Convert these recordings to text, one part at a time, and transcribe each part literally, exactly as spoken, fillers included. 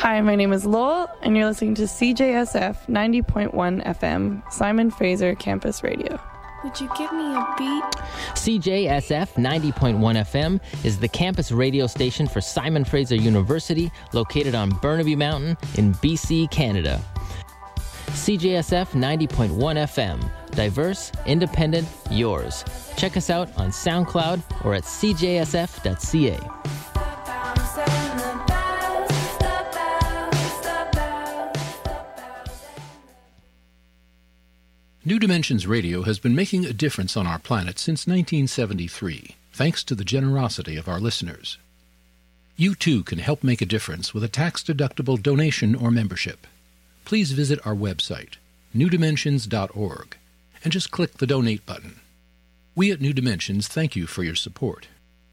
Hi, my name is Lowell, and you're listening to C J S F ninety point one F M, Simon Fraser Campus Radio. Would you give me a beat? C J S F ninety point one F M is the campus radio station for Simon Fraser University, located on Burnaby Mountain in B C, Canada. C J S F ninety point one F M. Diverse, independent, yours. Check us out on SoundCloud or at c j s f dot c a. New Dimensions Radio has been making a difference on our planet since nineteen seventy-three, thanks to the generosity of our listeners. You too can help make a difference with a tax-deductible donation or membership. Please visit our website, new dimensions dot org, and just click the Donate button. We at New Dimensions thank you for your support.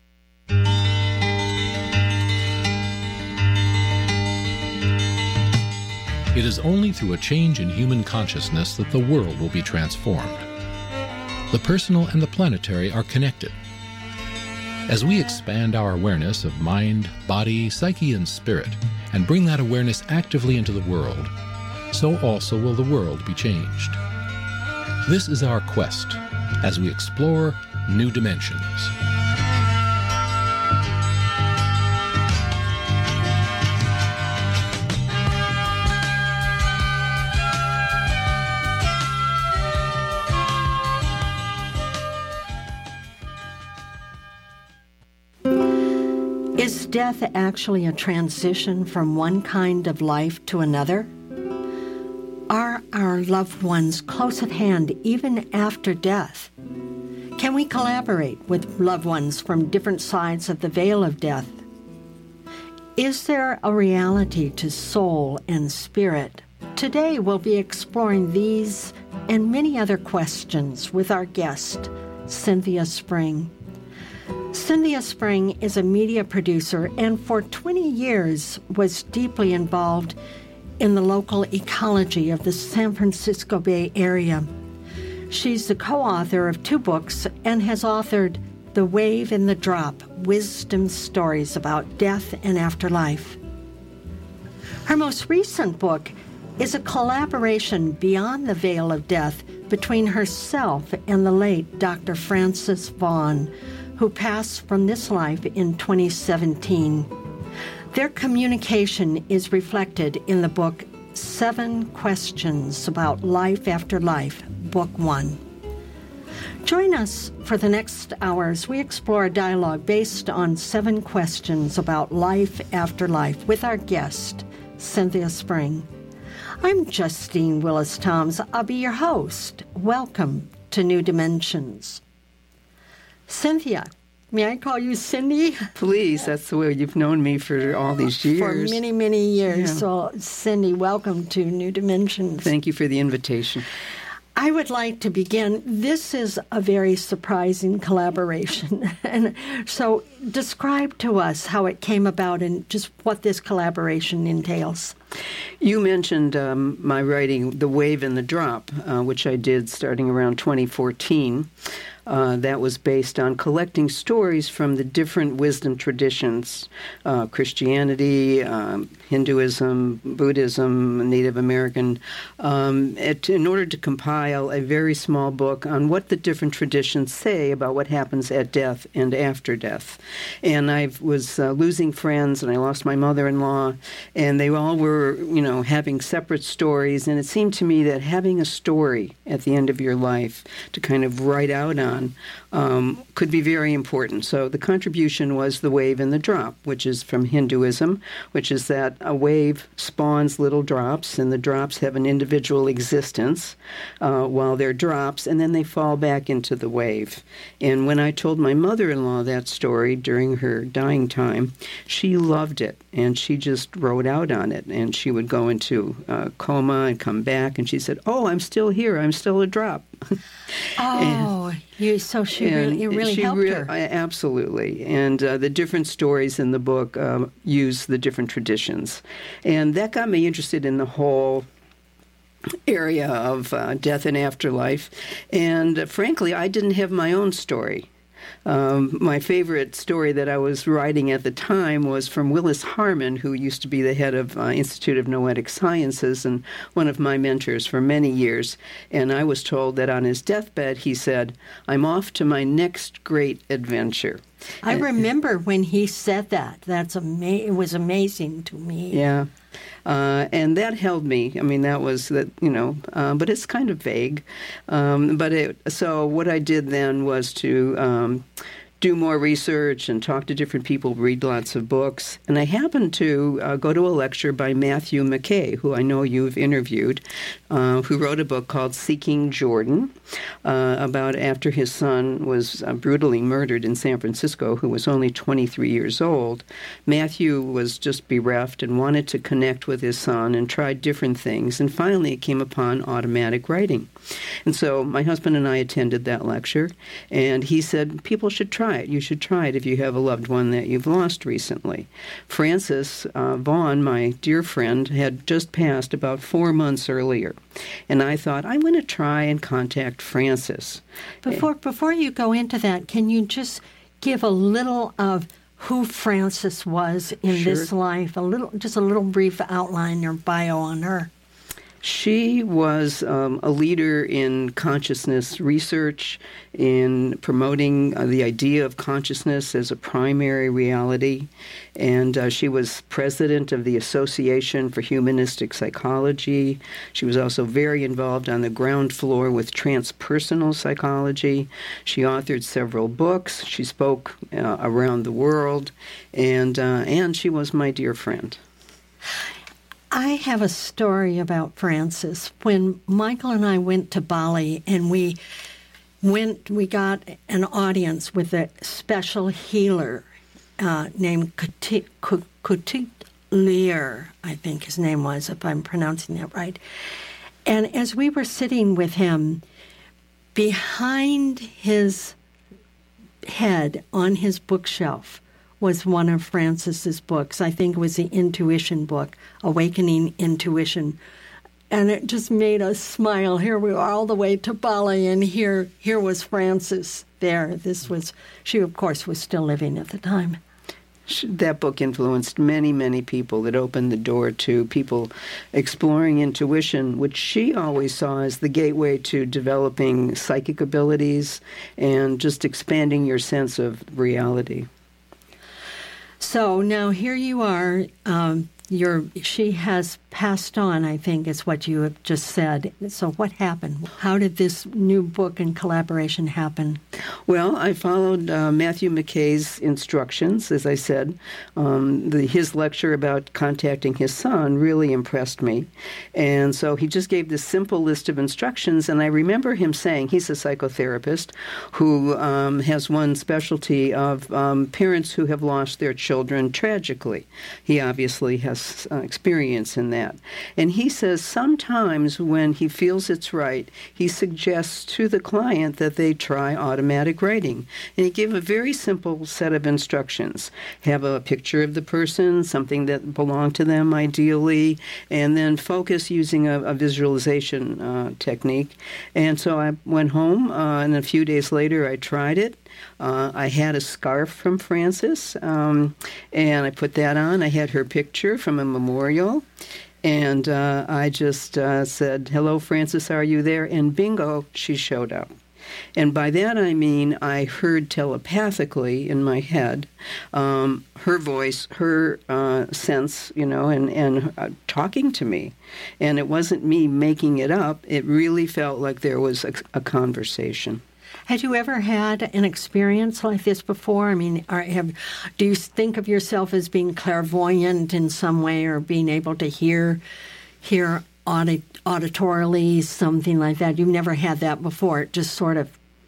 It is only through a change in human consciousness that the world will be transformed. The personal and the planetary are connected. As we expand our awareness of mind, body, psyche, and spirit, and bring that awareness actively into the world, so also will the world be changed. This is our quest as we explore new dimensions. Is death actually a transition from one kind of life to another? Are our loved ones close at hand even after death? Can we collaborate with loved ones from different sides of the veil of death? Is there a reality to soul and spirit? Today we'll be exploring these and many other questions with our guest, Cynthia Spring. Cynthia Spring is a media producer and for twenty years was deeply involved in the local ecology of the San Francisco Bay Area. She's the co-author of two books and has authored The Wave and the Drop, Wisdom Stories about Death and Afterlife. Her most recent book is a collaboration beyond the veil of death between herself and the late Doctor Francis Vaughan, who passed from this life in twenty seventeen. Their communication is reflected in the book Seven Questions About Life After Life, Book One. Join us for the next hours. We explore a dialogue based on seven questions about life after life with our guest, Cynthia Spring. I'm Justine Willis-Toms. I'll be your host. Welcome to New Dimensions. Cynthia, may I call you Cindy? Please, that's the way you've known me for all these years. For many, many years. Yeah. So, Cindy, welcome to New Dimensions. Thank you for the invitation. I would like to begin. This is a very surprising collaboration. And so describe to us how it came about and just what this collaboration entails. You mentioned um, my writing, The Wave and the Drop, uh, which I did starting around twenty fourteen. Uh, that was based on collecting stories from the different wisdom traditions, uh, Christianity, um, Hinduism, Buddhism, Native American, um, it, in order to compile a very small book on what the different traditions say about what happens at death and after death. And I was uh, losing friends, and I lost my mother-in-law, and they all were, you know, having separate stories, and it seemed to me that having a story at the end of your life to kind of write out on Um, could be very important. So the contribution was The Wave and the Drop, which is from Hinduism, which is that a wave spawns little drops, and the drops have an individual existence uh, while they're drops, and then they fall back into the wave. And when I told my mother-in-law that story during her dying time, she loved it, and she just wrote out on it, and she would go into uh, coma and come back, and she said, "Oh, I'm still here. I'm still a drop." Oh, and, you, so she really, it really she helped re- her. Absolutely. And uh, the different stories in the book uh, use the different traditions. And that got me interested in the whole area of uh, death and afterlife. And uh, frankly, I didn't have my own story. Um, my favorite story that I was writing at the time was from Willis Harman, who used to be the head of uh, Institute of Noetic Sciences and one of my mentors for many years. And I was told that on his deathbed, he said, "I'm off to my next great adventure." I remember when he said that. That's ama- It was amazing to me. Yeah. Uh, and that held me. I mean, that was that, you know, uh, but it's kind of vague. Um, but it, so what I did then was to um, do more research and talk to different people, read lots of books. And I happened to uh, go to a lecture by Matthew McKay, who I know you've interviewed, uh, who wrote a book called Seeking Jordan, uh, about after his son was uh, brutally murdered in San Francisco, who was only twenty-three years old. Matthew was just bereft and wanted to connect with his son and tried different things. And finally, it came upon automatic writing. And so my husband and I attended that lecture, and he said, people should try it. You should try it if you have a loved one that you've lost recently. Francis uh, Vaughn, my dear friend, had just passed about four months earlier. And I thought, I'm going to try and contact Francis. Before, before you go into that, can you just give a little of who Francis was in Sure. this life? A little, just a little brief outline or bio on her. She was um, a leader in consciousness research, in promoting uh, the idea of consciousness as a primary reality. And uh, she was president of the Association for Humanistic Psychology. She was also very involved on the ground floor with transpersonal psychology. She authored several books. She spoke uh, around the world. And, uh, and she was my dear friend. I have a story about Francis. When Michael and I went to Bali and we went, we got an audience with a special healer uh, named Kutik, Kutik Lear, I think his name was, if I'm pronouncing that right. And as we were sitting with him, behind his head on his bookshelf was one of Francis's books. I think it was the intuition book, Awakening Intuition. And it just made us smile. Here we are all the way to Bali, and here here was Francis there. This was, she of course was still living at the time. That book influenced many, many people. It opened the door to people exploring intuition, which she always saw as the gateway to developing psychic abilities and just expanding your sense of reality. So now here you are. Um, you're, she has passed on, I think, is what you have just said. So what happened? How did this new book and collaboration happen? Well, I followed uh, Matthew McKay's instructions, as I said. Um, the, his lecture about contacting his son really impressed me. And so he just gave this simple list of instructions. And I remember him saying, he's a psychotherapist who um, has one specialty of um, parents who have lost their children tragically. He obviously has uh, experience in that. And he says sometimes when he feels it's right, he suggests to the client that they try automatic writing. And he gave a very simple set of instructions. Have a picture of the person, something that belonged to them ideally, and then focus using a, a visualization uh, technique. And so I went home, uh, and a few days later I tried it. Uh, I had a scarf from Francis, um, and I put that on. I had her picture from a memorial, and uh, I just uh, said, "Hello, Francis, are you there?" And bingo, she showed up. And by that I mean I heard telepathically in my head um, her voice, her uh, sense, you know, and, and uh, talking to me. And it wasn't me making it up. It really felt like there was a, a conversation. Had you ever had an experience like this before? I mean, are, have, do you think of yourself as being clairvoyant in some way, or being able to hear hear audit, auditorily, something like that? You've never had that before. It just sort of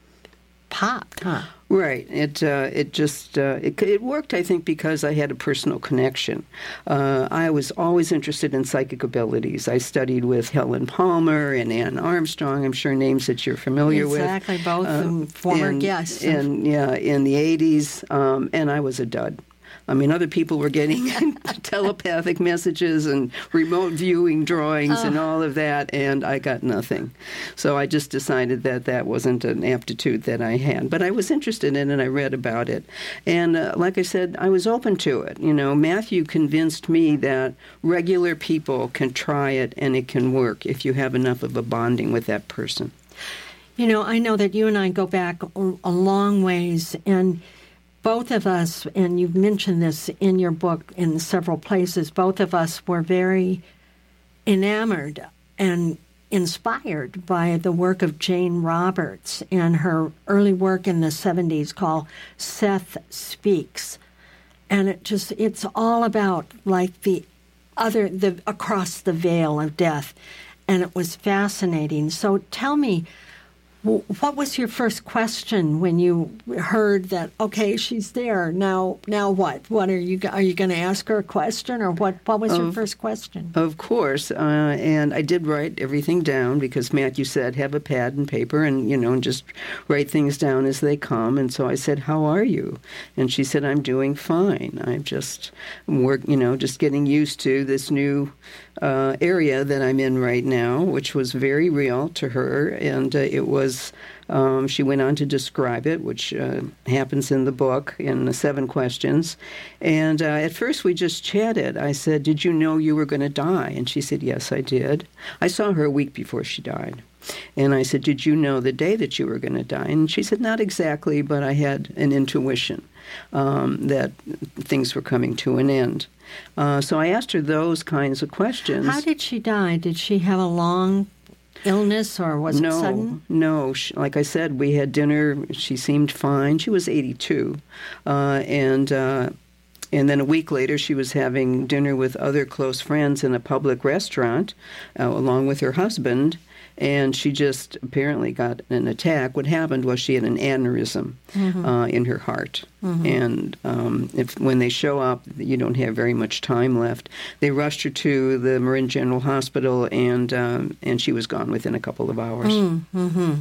popped, huh? Right. It uh, it just uh, it, it worked, I think, because I had a personal connection. Uh, I was always interested in psychic abilities. I studied with Helen Palmer and Anne Armstrong. I'm sure names that you're familiar exactly, with. Exactly, both uh, former and, guests. And yeah, in the eighties, um, and I was a dud. I mean, other people were getting telepathic messages and remote viewing drawings oh. and all of that, and I got nothing. So I just decided that that wasn't an aptitude that I had. But I was interested in it, and I read about it. And uh, like I said, I was open to it. You know, Matthew convinced me that regular people can try it, and it can work if you have enough of a bonding with that person. You know, I know that you and I go back a long ways, and both of us, and you've mentioned this in your book in several places, both of us were very enamored and inspired by the work of Jane Roberts and her early work in the seventies called Seth Speaks. And it just, it's all about like the other, the across the veil of death. And it was fascinating. So tell me, what was your first question when you heard that, okay, she's there, now now what? What are you are you going to ask her a question, or what, what was of, your first question? Of course, uh, and I did write everything down because Matthew said, have a pad and paper and, you know, and just write things down as they come. And so I said, how are you? And she said, I'm doing fine. I'm just, work, you know, just getting used to this new uh, area that I'm in right now, which was very real to her, and uh, it was Um, she went on to describe it, which uh, happens in the book in the seven questions. And uh, at first we just chatted. I said, did you know you were going to die? And she said, yes, I did. I saw her a week before she died. And I said, did you know the day that you were going to die? And she said, not exactly, but I had an intuition um, that things were coming to an end. Uh, so I asked her those kinds of questions. How did she die? Did she have a long illness, or was no, it sudden? No, she, like I said, we had dinner. She seemed fine. She was eighty-two, uh, and uh, and then a week later, she was having dinner with other close friends in a public restaurant, uh, along with her husband. And she just apparently got an attack. What happened was she had an aneurysm mm-hmm. uh, in her heart. Mm-hmm. And um, if when they show up, you don't have very much time left. They rushed her to the Marin General Hospital, and um, and she was gone within a couple of hours. Mm-hmm.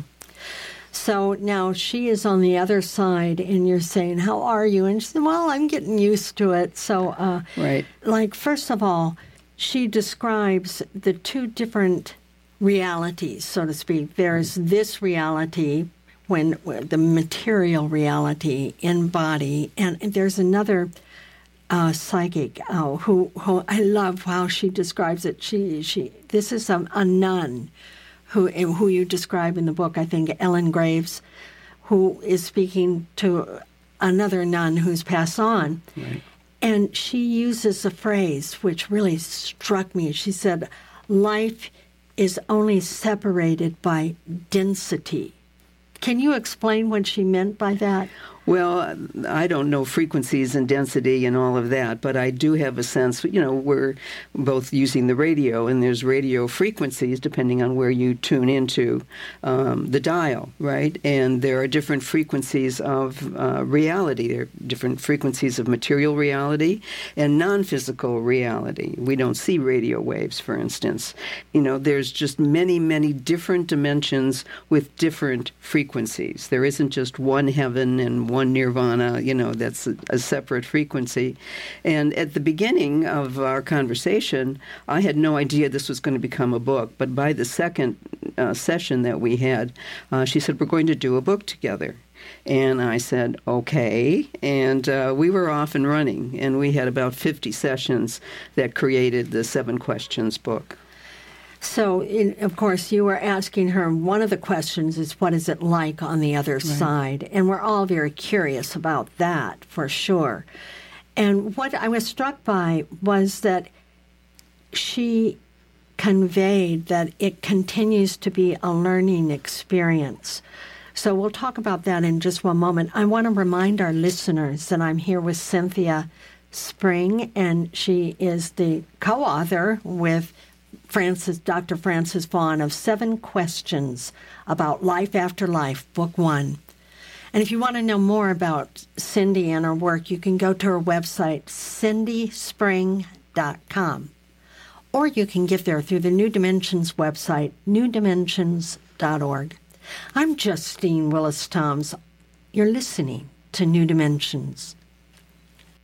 So now she is on the other side, and you're saying, how are you? And she said, well, I'm getting used to it. So, uh, right. like, first of all, she describes the two different realities, so to speak. There's this reality, when the material reality in body, and there's another uh, psychic uh, who, who I love how she describes it. She she this is a, a nun who who you describe in the book. I think Ellen Graves, who is speaking to another nun who's passed on, right. And she uses a phrase which really struck me. She said, "Life is only separated by density." Can you explain what she meant by that? Well, I don't know frequencies and density and all of that, but I do have a sense, you know, we're both using the radio, and there's radio frequencies depending on where you tune into um, the dial, right? And there are different frequencies of uh, reality. There are different frequencies of material reality and non-physical reality. We don't see radio waves, for instance. You know, there's just many, many different dimensions with different frequencies. There isn't just one heaven and one nirvana, you know, that's a, a separate frequency. And at the beginning of our conversation, I had no idea this was going to become a book. But by the second uh, session that we had, uh, she said, we're going to do a book together. And I said, okay. And uh, we were off and running. And we had about fifty sessions that created the Seven Questions book. So, in, of course, you were asking her, one of the questions is, what is it like on the other right. side? And we're all very curious about that, for sure. And what I was struck by was that she conveyed that it continues to be a learning experience. So we'll talk about that in just one moment. I want to remind our listeners that I'm here with Cynthia Spring, and she is the co-author with Francis, Doctor Francis Vaughan of Seven Questions About Life After Life, Book One. And if you want to know more about Cindy and her work, you can go to her website, cindy spring dot com. Or you can get there through the New Dimensions website, new dimensions dot org. I'm Justine Willis Toms. You're listening to New Dimensions.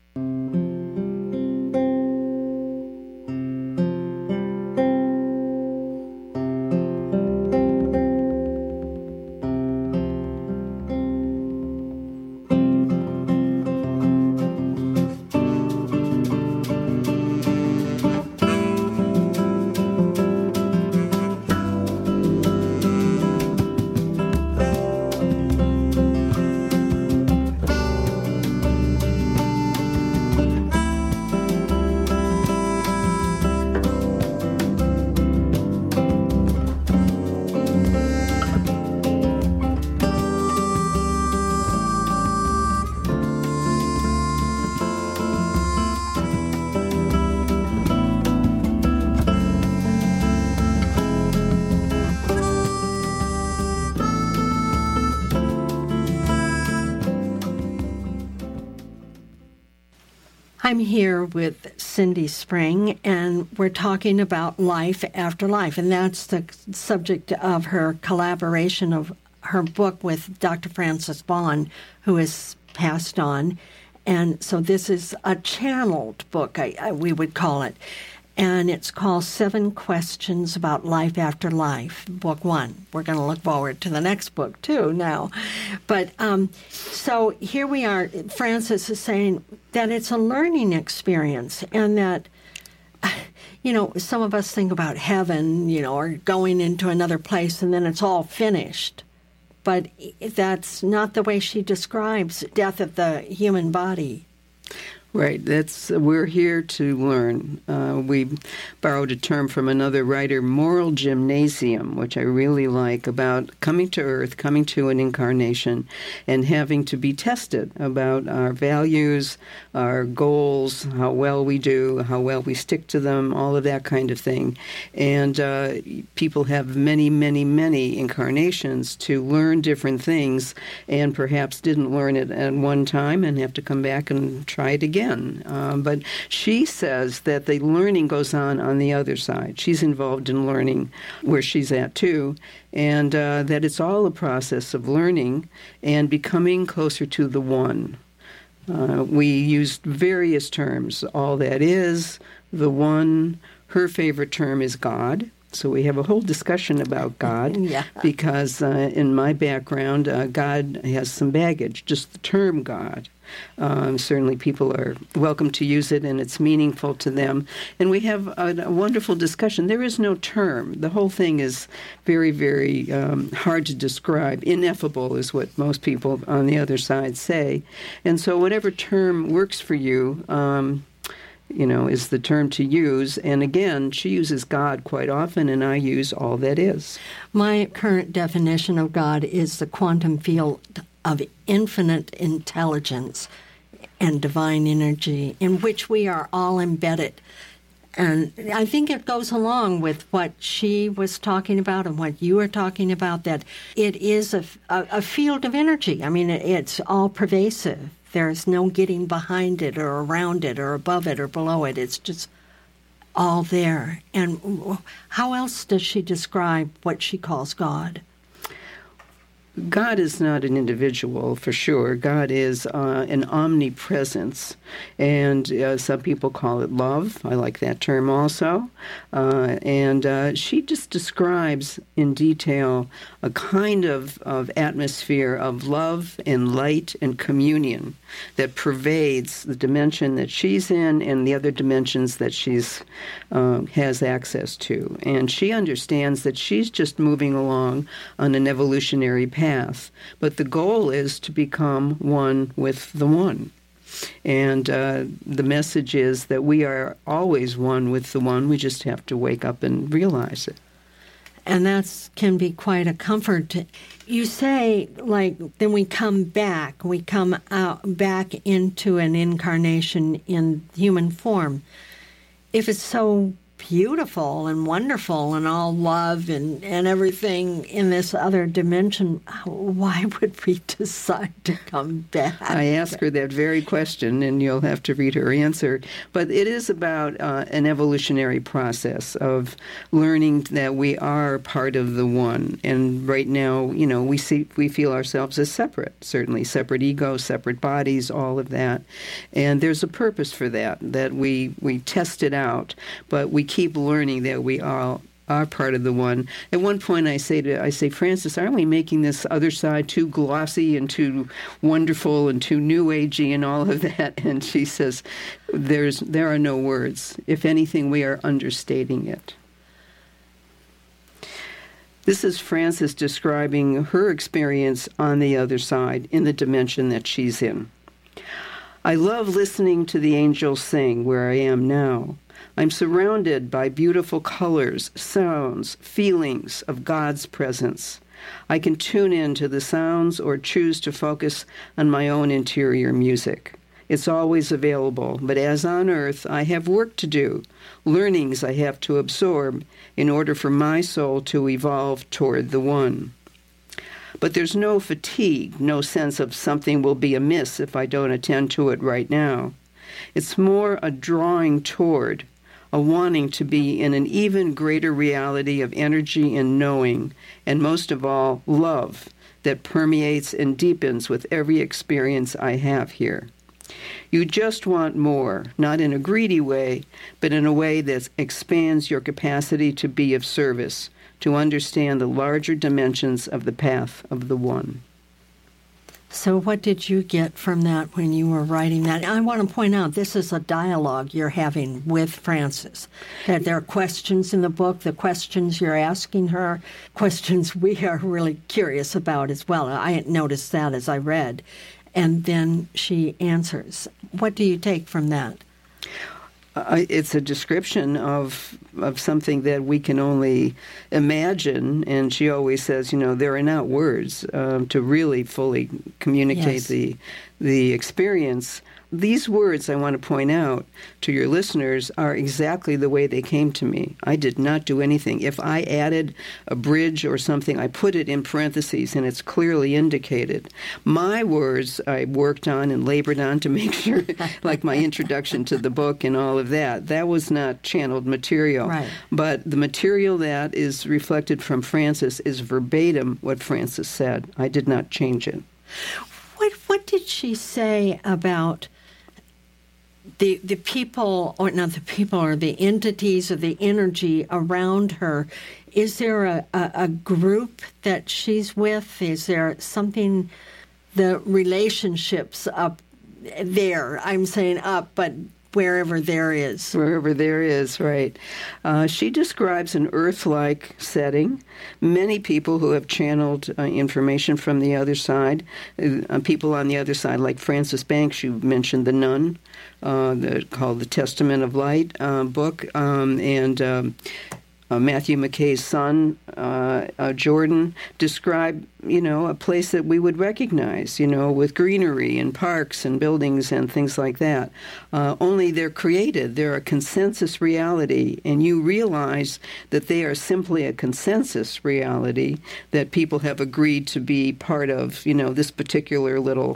I'm here with Cindy Spring, and we're talking about life after life, and that's the subject of her collaboration of her book with Doctor Francis Bond, who has passed on. And so this is a channeled book, I, I, we would call it, and it's called Seven Questions About Life After Life, Book One. We're going to look forward to the next book, too, now. But um, so here we are. Francis is saying that it's a learning experience, and that, you know, some of us think about heaven, you know, or going into another place, and then it's all finished. But that's not the way she describes death of the human body. Right. That's we're here to learn. Uh, we borrowed a term from another writer, moral gymnasium, which I really like, about coming to Earth, coming to an incarnation, and having to be tested about our values, our goals, how well we do, how well we stick to them, all of that kind of thing. And uh, people have many, many, many incarnations to learn different things, and perhaps didn't learn it at one time and have to come back and try it again. Um, but she says that the learning goes on on the other side. She's involved in learning where she's at, too, and uh, that it's all a process of learning and becoming closer to the one. Uh, we used various terms. All that is, the one. Her favorite term is God. So we have a whole discussion about God, yeah. because uh, in my background, uh, God has some baggage, just the term God. Um, certainly people are welcome to use it, and it's meaningful to them. And we have a, a wonderful discussion. There is no term. The whole thing is very, very um, hard to describe. Ineffable is what most people on the other side say. And so whatever term works for you, um, you know, is the term to use. And again, she uses God quite often, and I use all that is. My current definition of God is the quantum field of infinite intelligence and divine energy in which we are all embedded. And I think it goes along with what she was talking about and what you were talking about, that it is a, a, a field of energy. I mean, it's all pervasive. There's no getting behind it or around it or above it or below it. It's just all there. And how else does she describe what she calls God? God is not an individual, for sure. God is uh, an omnipresence, and uh, some people call it love. I like that term also. Uh, and uh, she just describes in detail a kind of, of atmosphere of love and light and communion that pervades the dimension that she's in and the other dimensions that she's uh, has access to. And she understands that she's just moving along on an evolutionary path, but the goal is to become one with the one. And uh, the message is that we are always one with the one. We just have to wake up and realize it. And that can be quite a comfort. You say, like, then we come back, we come out back into an incarnation in human form. If it's so beautiful and wonderful and all love and, and everything in this other dimension, why would we decide to come back? I ask her that very question, and you'll have to read her answer. But it is about uh, an evolutionary process of learning that we are part of the one. And right now, you know, we see we feel ourselves as separate, certainly separate egos, separate bodies, all of that. And there's a purpose for that, that we, we test it out, but we keep learning that we all are part of the one. At one point, I say to I say, Frances, aren't we making this other side too glossy and too wonderful and too new agey and all of that? And she says, "There's there are no words. If anything, we are understating it." This is Frances describing her experience on the other side, in the dimension that she's in. "I love listening to the angels sing where I am now. I'm surrounded by beautiful colors, sounds, feelings of God's presence. I can tune in to the sounds or choose to focus on my own interior music. It's always available, but as on earth, I have work to do, learnings I have to absorb in order for my soul to evolve toward the one. But there's no fatigue, no sense of something will be amiss if I don't attend to it right now. It's more a drawing toward, a wanting to be in an even greater reality of energy and knowing, and most of all, love that permeates and deepens with every experience I have here. You just want more, not in a greedy way, but in a way that expands your capacity to be of service, to understand the larger dimensions of the path of the one." So what did you get from that when you were writing that? I want to point out this is a dialogue you're having with Frances. That there are questions in the book, the questions you're asking her, questions we are really curious about as well. I noticed that as I read. And then she answers. What do you take from that? Uh, it's a description of of something that we can only imagine, and she always says, you know, there are not words um, to really fully communicate yes. the the experience. These words, I want to point out to your listeners, are exactly the way they came to me. I did not do anything. If I added a bridge or something, I put it in parentheses, and it's clearly indicated. My words I worked on and labored on to make sure, like my introduction to the book and all of that, that was not channeled material. Right. But the material that is reflected from Frances is verbatim what Frances said. I did not change it. What What did she say about the the people, or not the people, or the entities, or the energy around her? Is there a, a, a group that she's with? Is there something, the relationships up there? I'm saying up, but wherever there is. Wherever there is, right. Uh, she describes an Earth-like setting. Many people who have channeled uh, information from the other side, uh, people on the other side, like Frances Banks, you mentioned the nun, uh, the, called the Testament of Light uh, book, um, and um, uh, Matthew McKay's son, uh, uh, Jordan, describe, you know, a place that we would recognize, you know, with greenery and parks and buildings and things like that. Uh, only they're created. They're a consensus reality, and you realize that they are simply a consensus reality that people have agreed to be part of, you know, this particular little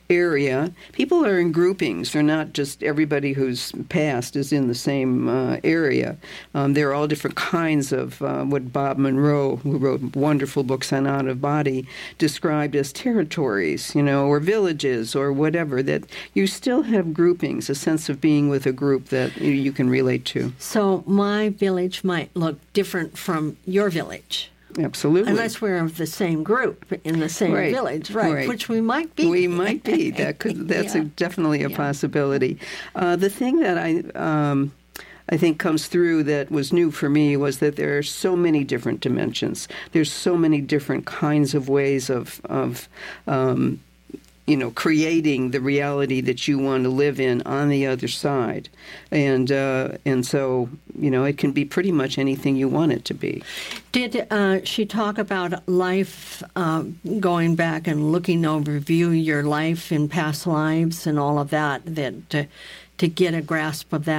area. People are in groupings. They're not just everybody who's passed is in the same uh, area. Um, there are all different kinds of uh, what Bob Monroe, who wrote wonderful books on out-of-body, described as territories, you know, or villages or whatever, that you still have groupings, a sense of being with a group that you, you can relate to. So my village might look different from your village. Absolutely. Unless we're of the same group in the same right. village, right, right? Which we might be. We might be. That could. That's yeah. a, definitely a yeah. possibility. Uh, the thing that I um, I think comes through that was new for me was that there are so many different dimensions. There's so many different kinds of ways of of um, you know, creating the reality that you want to live in on the other side. And uh, and so, you know, it can be pretty much anything you want it to be. Did uh, she talk about life, uh, going back and looking over, review your life in past lives and all of that, that to, to get a grasp of that?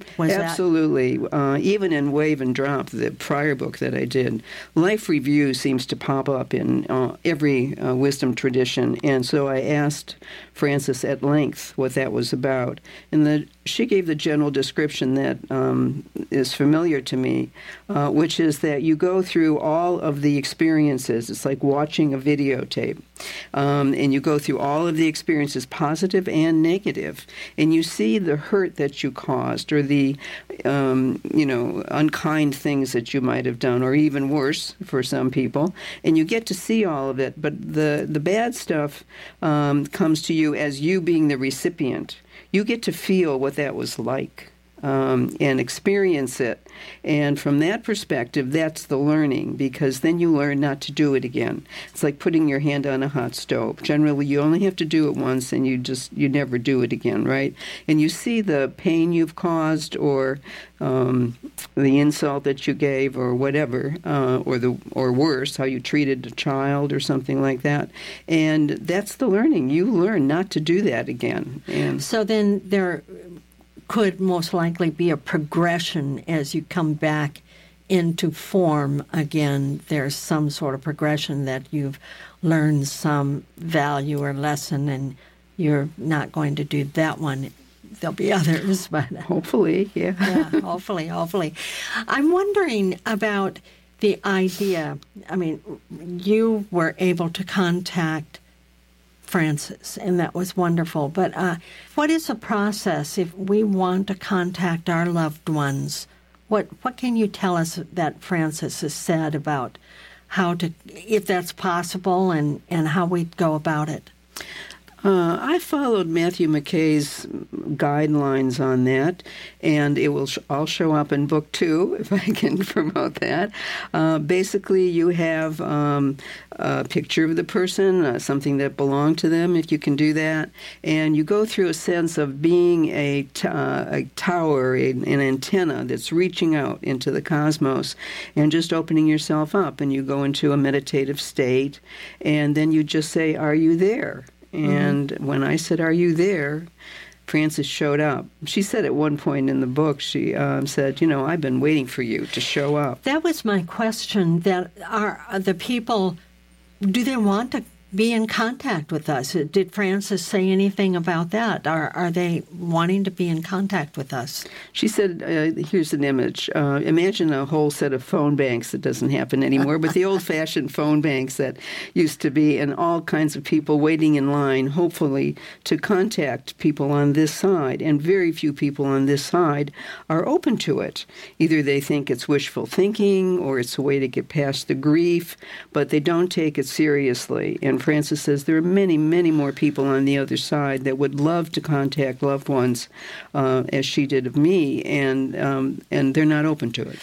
Was Absolutely. That... Uh, even in Wave and Drop, the prior book that I did, life review seems to pop up in uh, every uh, wisdom tradition. And so I asked Frances at length what that was about. And the, she gave the general description that um, is familiar to me, uh, which is that you go through all of the experiences. It's like watching a videotape. Um, and you go through all of the experiences, positive and negative, and you see the hurt that you caused or the, um, you know, unkind things that you might have done, or even worse for some people, and you get to see all of it. But the, the bad stuff um, comes to you as you being the recipient. You get to feel what that was like. Um, and experience it. And from that perspective, that's the learning, because then you learn not to do it again. It's like putting your hand on a hot stove. Generally, you only have to do it once, and you just you never do it again, right? And you see the pain you've caused, or um, the insult that you gave, or whatever, uh, or the or worse, how you treated a child or something like that. And that's the learning. You learn not to do that again. And so then there could most likely be a progression as you come back into form again. There's some sort of progression that you've learned some value or lesson, and you're not going to do that one. There'll be others, but hopefully, yeah. yeah, hopefully, hopefully. I'm wondering about the idea. I mean, you were able to contact Frances, and that was wonderful. But uh, what is the process if we want to contact our loved ones? What what can you tell us that Frances has said about how to, if that's possible, and, and how we go about it? Uh, I followed Matthew McKay's guidelines on that, and it will sh- all show up in book two, if I can promote that. Uh, basically, you have um, a picture of the person, uh, something that belonged to them, if you can do that, and you go through a sense of being a, t- uh, a tower, a, an antenna that's reaching out into the cosmos, and just opening yourself up, and you go into a meditative state, and then you just say, "Are you there?" And mm-hmm. when I said, "Are you there?" Frances showed up. She said at one point in the book, she um, said, "You know, I've been waiting for you to show up." That was my question, that are, are the people, do they want to be in contact with us? Did Frances say anything about that? Are, are they wanting to be in contact with us? She said, uh, here's an image. Uh, imagine a whole set of phone banks that doesn't happen anymore, but the old-fashioned phone banks that used to be, and all kinds of people waiting in line, hopefully, to contact people on this side. And very few people on this side are open to it. Either they think it's wishful thinking, or it's a way to get past the grief, but they don't take it seriously. And Frances says there are many, many more people on the other side that would love to contact loved ones, uh, as she did of me, and um, and they're not open to it.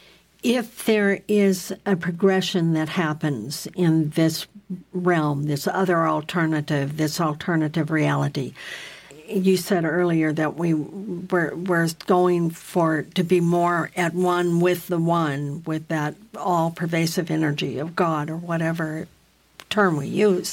If there is a progression that happens in this realm, this other alternative, this alternative reality, you said earlier that we were we're going for to be more at one with the one, with that all-pervasive energy of God, or whatever term we use.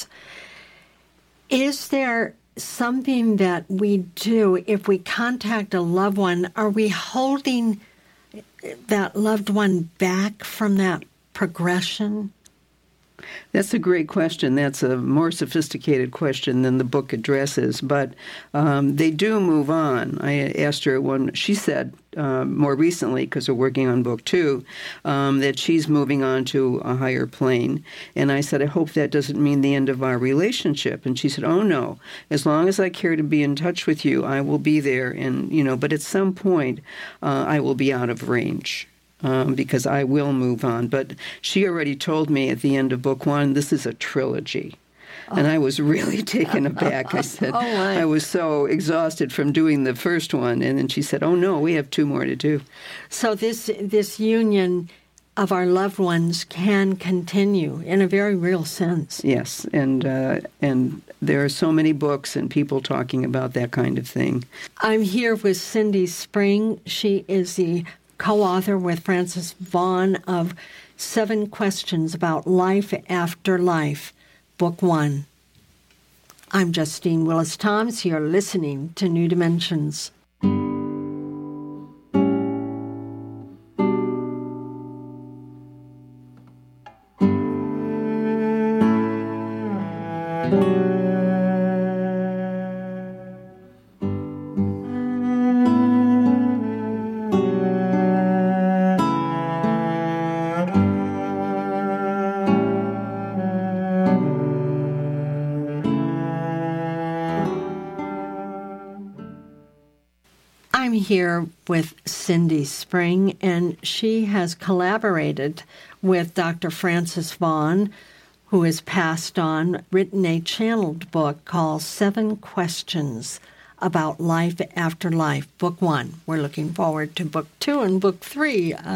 Is there something that we do if we contact a loved one? Are we holding that loved one back from that progression? That's a great question. That's a more sophisticated question than the book addresses, but um, they do move on. I asked her one, she said uh, more recently, because we're working on book two, um, that she's moving on to a higher plane. And I said, I hope that doesn't mean the end of our relationship. And she said, oh no, as long as I care to be in touch with you, I will be there. And, you know, but at some point, uh, I will be out of range. Um, because I will move on. But she already told me at the end of book one, this is a trilogy. Oh. And I was really taken aback. I said, oh, I was so exhausted from doing the first one. And then she said, oh, no, we have two more to do. So this this union of our loved ones can continue in a very real sense. Yes, and uh, and there are so many books and people talking about that kind of thing. I'm here with Cindy Spring. She is the co-author with Frances Vaughan of Seven Questions About Life After Life, Book One. I'm Justine Willis-Toms. You're listening to New Dimensions. here with Cindy Spring, and she has collaborated with Doctor Francis Vaughn, who has passed on, written a channeled book called Seven Questions About Life After Life, Book One. We're looking forward to Book Two and Book Three.